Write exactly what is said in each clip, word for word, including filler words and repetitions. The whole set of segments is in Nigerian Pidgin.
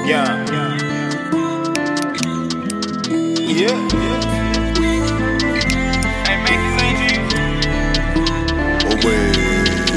Yeah. Yeah. Hey, man, this ain't you. Oh, wait.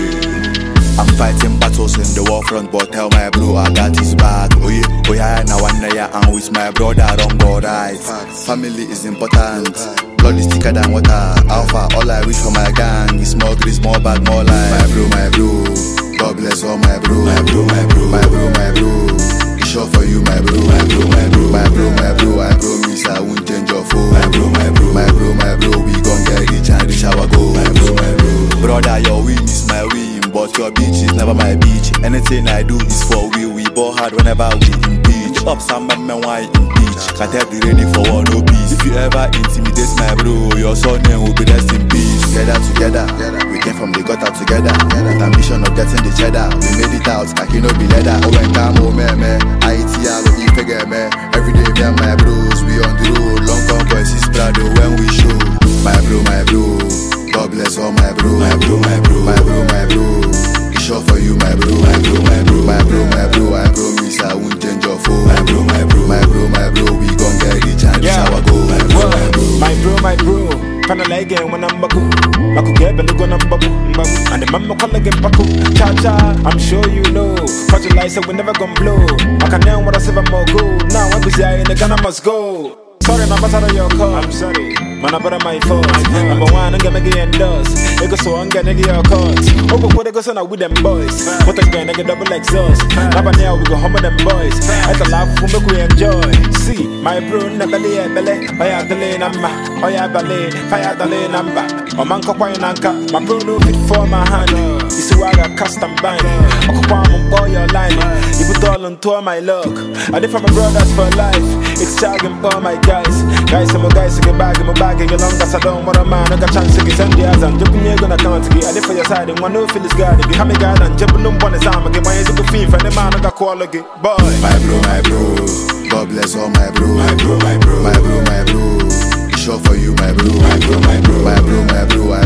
I'm fighting battles in the war front, but tell my bro I got his back. Oh yeah, oh yeah, now one day I'm with my brother on God right. Family is important. Blood is thicker than water. Alpha, all I wish for my gang is more grace, more bag, more life. My bro, my bro, God bless all my bro. My bro, my bro, my bro, my bro. It's sure for you, my bro. My bro, my bro, my bro, my bro. I promise I won't change your phone. My bro, my bro, my bro, my bro. We gon' get rich and reach our goal. My bro, my bro. Brother, your win is my win, but your beach is never my beach. Anything I do is for we. We ball hard whenever we impeach. Up some men why impeach. Can't be ready for war, no peace. If you ever intimidate my bro, your son name will be rest in peace. Together, together, we came from the gutter together. With ambition of getting the cheddar. We made it out, like you know be leather. Oh, and come home, man, man. I T R, we figure, man. Every day, me and my bros, we on the road. Long come boys, is proud when we show. My bro, my bro. God bless all my bro, my bro, my bro, my bro, my bro. It's sure for you, my bro, my bro, my bro, my bro, my bro. I promise I won't change your phone. My bro, my bro, my bro, my bro. We gon' get rich and reach our goal. My bro, my bro, my bro, my bro. Kinda like it when I'm baku. I could get better when I'm baku. And the mama call again baku. Cha cha, I'm sure you know. Watch your lights, so we never gon' blow. I can now what I say I'm more good. Now I'm busy in the gun, I must go. Sorry, I'm out of your call. I'm sorry. Man, I better my fault. Number one, I'm gonna get endorsed. It goes so I'm gonna get your cards. Oh, but what they go so now with them boys. What again, I get double exhaust. Now, but now we go home with them boys. I can laugh for me, we enjoy. See, my bro, belly, belly. I have the lane, I'm back. I have the lane, fire the lane, I'm back. My man, Coquine Anka. My bro, no fit for my hand. You see, I got custom binding. I could on boy, your line. You put all on tour, my luck. I did for my brothers for life. It's charging for my guys. Guys, I'm a guys to get back in my bag. Get long as I don't want a man. I got chance to get send the eyes and jumping you're gonna count to get. I did for your side and one no feel is guard. Get me guard and jumping on one is arm. I get my hands to feel for the man. I got call again. Boy, my bro, my bro. God bless all my bro. My bro, my bro, my bro, my bro. It's sure for you, my bro. My bro, my bro, my bro, my bro. I